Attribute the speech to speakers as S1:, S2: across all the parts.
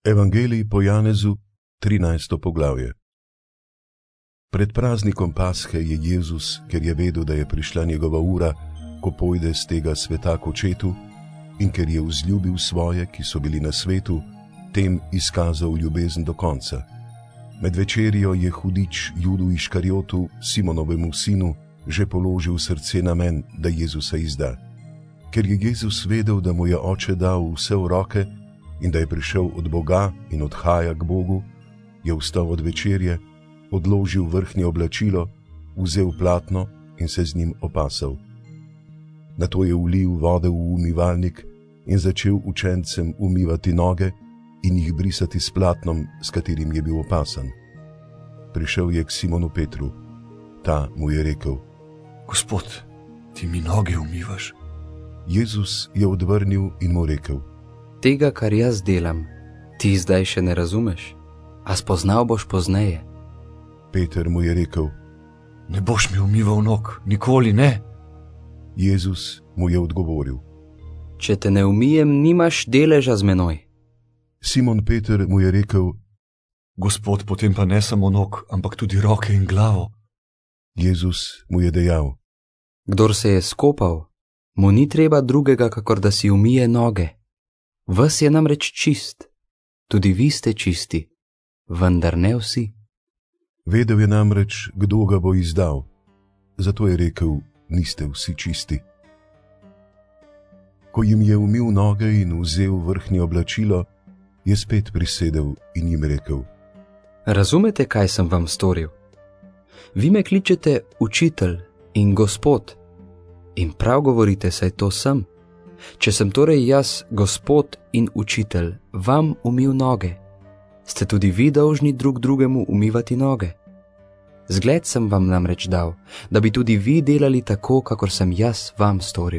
S1: Evangelij po Janezu, 13. poglavje. Pred praznikom Pashe je Jezus, ker je vedel, da je prišla njegova ura, ko pojde z tega sveta k očetu, in ker je vzljubil svoje, ki so bili na svetu, tem izkazal ljubezen do konca. Med večerjo je hudič Judu Iškarjotu, Simonovemu sinu, že položil srce namen, da Jezusa izda. Ker je Jezus vedel, da mu je oče dal vse v roke in da je prišel od Boga in odhaja k Bogu, je vstal od večerje, odložil vrhnje oblačilo, vzel platno in se z njim opasal. Nato je vlil vode v umivalnik in začel učencem umivati noge in jih brisati s platnom, s katerim je bil opasan. Prišel je k Simonu Petru. Ta mu je rekel:
S2: Gospod, ti mi noge umivaš?
S1: Jezus je odvrnil in mu rekel:
S3: Tega, kar jaz delam, ti zdaj še ne razumeš, a spoznal boš pozneje.
S1: Peter mu je rekel:
S2: Ne boš mi umival nog, nikoli ne.
S1: Jezus mu je odgovoril:
S3: Če te ne umijem, nimaš deleža z menoj.
S1: Simon Peter mu je rekel:
S2: Gospod, potem pa ne samo nog, ampak tudi roke in glavo.
S1: Jezus mu je dejal:
S3: Kdor se je skopal, mu ni treba drugega, kakor da si umije noge. Ves je namreč čist, tudi vi ste čisti, vendar ne vsi.
S1: Vedel je namreč, kdo ga bo izdal, zato je rekel: niste vsi čisti. Ko jim je umil noge in vzel vrhnje oblačilo, je spet prisedel in jim rekel:
S3: Razumete, kaj sem vam storil? Vi me kličete učitelj in gospod in prav govorite, saj to sem. Če sem torej jaz, gospod in učitelj, vam umil noge, ste tudi vi dolžni drug drugemu umivati noge. Zgled sem vam namreč dal, da bi tudi vi delali tako, kakor sem jaz vam storil.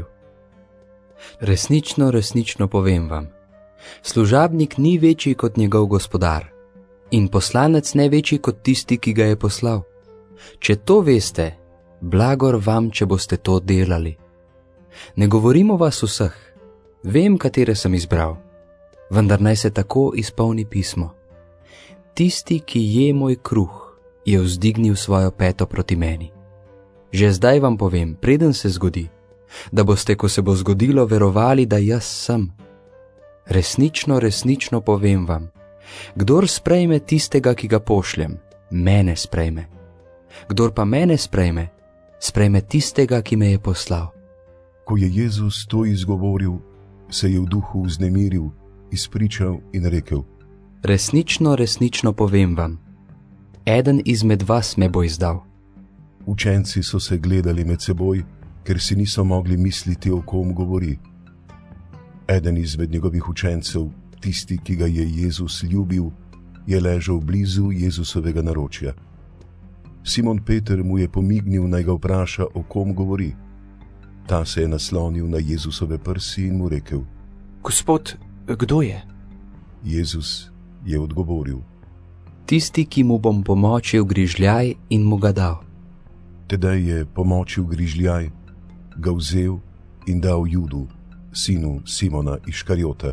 S3: Resnično, resnično povem vam, služabnik ni večji kot njegov gospodar in poslanec ne večji kot tisti, ki ga je poslal. Če to veste, blagor vam, če boste to delali. Ne govorim o vas vseh, vem, katere sem izbral, vendar naj se tako izpolni pismo. Tisti, ki je moj kruh, je vzdignil svojo peto proti meni. Že zdaj vam povem, preden se zgodi, da boste, ko se bo zgodilo, verovali, da jaz sem. Resnično, resnično povem vam, kdor sprejme tistega, ki ga pošljem, mene sprejme. Kdor pa mene sprejme, sprejme tistega, ki me je poslal.
S1: Ko je Jezus to izgovoril, se je v duhu vznemiril, izpričal in rekel:
S3: Resnično, resnično povem vam, eden izmed vas me bo izdal.
S1: Učenci so se gledali med seboj, ker si niso mogli misliti, o kom govori. Eden izmed njegovih učencev, tisti, ki ga je Jezus ljubil, je ležal blizu Jezusovega naročja. Simon Peter mu je pomignil, naj ga vpraša, o kom govori. Ta se je naslonil na Jezusove prsi in mu rekel:
S2: Gospod, kdo je?
S1: Jezus je odgovoril:
S3: Tisti, ki mu bom pomočil grižljaj in mu ga dal.
S1: Tedaj je pomočil grižljaj, ga vzel in dal Judu, sinu Simona Iškarjota.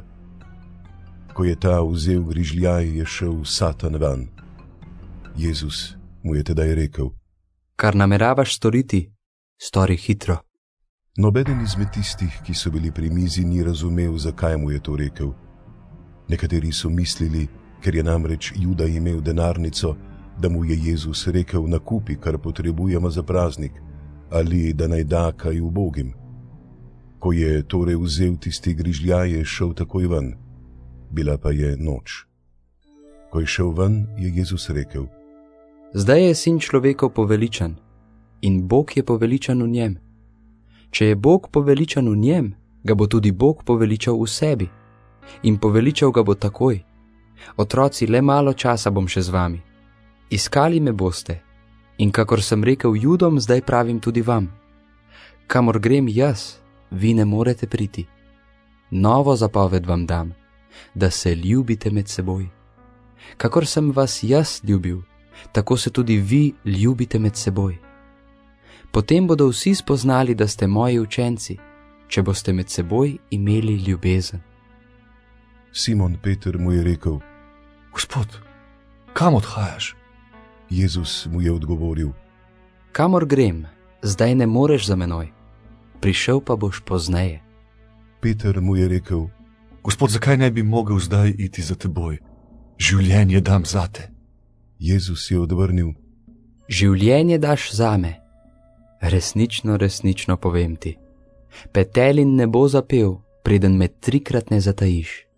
S1: Ko je ta vzel grižljaj, je šel Satan ven. Jezus mu je tedaj rekel:
S3: Kar nameravaš storiti, stori hitro.
S1: Nobeden izmed tistih, ki so bili pri mizi, ni razumel, zakaj mu je to rekel. Nekateri so mislili, ker je namreč Juda imel denarnico, da mu je Jezus rekel: nakupi, kar potrebujemo za praznik, ali da naj da kaj ubogim. Ko je torej vzel tisti grižljaj, je šel takoj ven. Bila pa je noč. Ko je šel ven, je Jezus rekel:
S3: Zdaj je sin človekov poveličan in Bog je poveličan v njem. Če je Bog poveličan v njem, ga bo tudi Bog poveličal v sebi in poveličal ga bo takoj. Otroci, le malo časa bom še z vami. Iskali me boste in kakor sem rekel Judom, zdaj pravim tudi vam. Kamor grem jaz, vi ne morete priti. Novo zapoved vam dam, da se ljubite med seboj. Kakor sem vas jaz ljubil, tako se tudi vi ljubite med seboj. Potem bodo vsi spoznali, da ste moji učenci, če boste med seboj imeli ljubezen.
S1: Simon Peter mu je rekel:
S2: Gospod, kam odhajaš?
S1: Jezus mu je odgovoril:
S3: Kamor grem, zdaj ne moreš za menoj, prišel pa boš pozneje.
S1: Peter mu je rekel:
S2: Gospod, zakaj ne bi mogel zdaj iti za teboj? Življenje dam zate.
S1: Jezus je odvrnil:
S3: Življenje daš zame. Resnično, resnično povem ti, petelin ne bo zapel, preden me 3-krat ne zatajiš.